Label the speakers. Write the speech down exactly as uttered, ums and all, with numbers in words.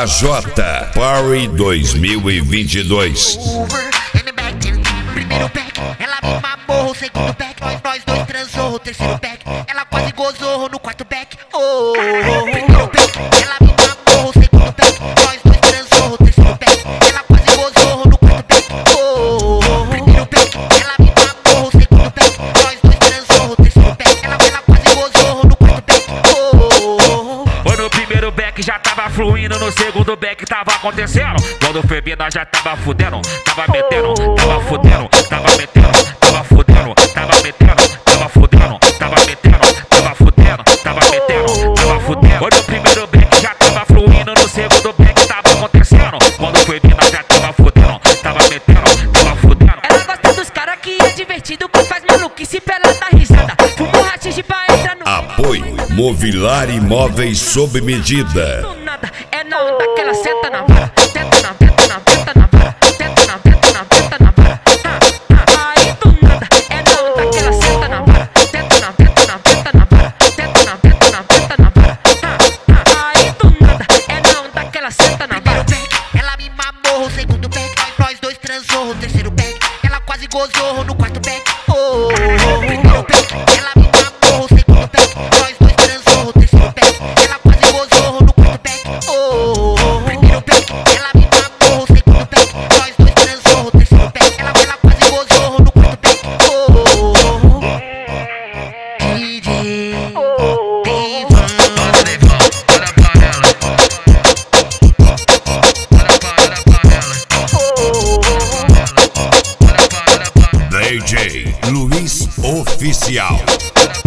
Speaker 1: A J Party dois mil e vinte e dois.
Speaker 2: Primeiro back, ela me mamou. O segundo back, nós, nós dois transou. O terceiro back, ela quase gozou. No quarto back, oh. Primeiro back, ela me mamou. O segundo back, nós dois transou. O terceiro back, ela quase gozou. No quarto back, oh. Primeiro back, ela me mamou. O segundo back, nós dois transou. O terceiro back, ela, ela quase gozou. No quarto back, oh.
Speaker 3: Foi no primeiro back já tava fluindo, no segundo back tava acontecendo. Quando foi bem nós já tava fudendo, tava metendo, tava fudendo, tava metendo, tava fudendo, tava metendo, tava fudendo, tava metendo, tava fudendo, tava metendo, tava fudendo. Foi no primeiro back já tava fluindo, no segundo back tava acontecendo. Quando foi bem nós já tava fudendo, tava metendo, tava fudendo.
Speaker 4: Ela gosta dos cara que é divertido, que faz maluquice pra ela dar risada. Fumo rachixe pra entrar no...
Speaker 1: Apoio Movilar Imóveis sob medida.
Speaker 4: Do nada, é na onda que ela senta na vara. Tenta na tenta na tenta na vara. Tenta na tenta na tenta na vara. Ah, ah, aí do nada, é na onda que ela senta na vara. Tenta na tenta na tenta na vara. Tenta na tenta na tenta na vara. Ah, ah, aí do nada, é na onda que ela senta na vara.
Speaker 2: Ela me mamou. O segundo back, nós, nós dois transou. O terceiro back, ela quase gozou. No quarto back, oh. Primeiro back, ela me mamou. O segundo back, nós dois transou. O terceiro back, ela quase gozou. No quarto back, oh. Primeiro back, ela me mamou. O segundo back, nós dois transou. O terceiro back, ela, ela quase gozou. No quarto back, oh. D J
Speaker 1: D J Luiz Oficial.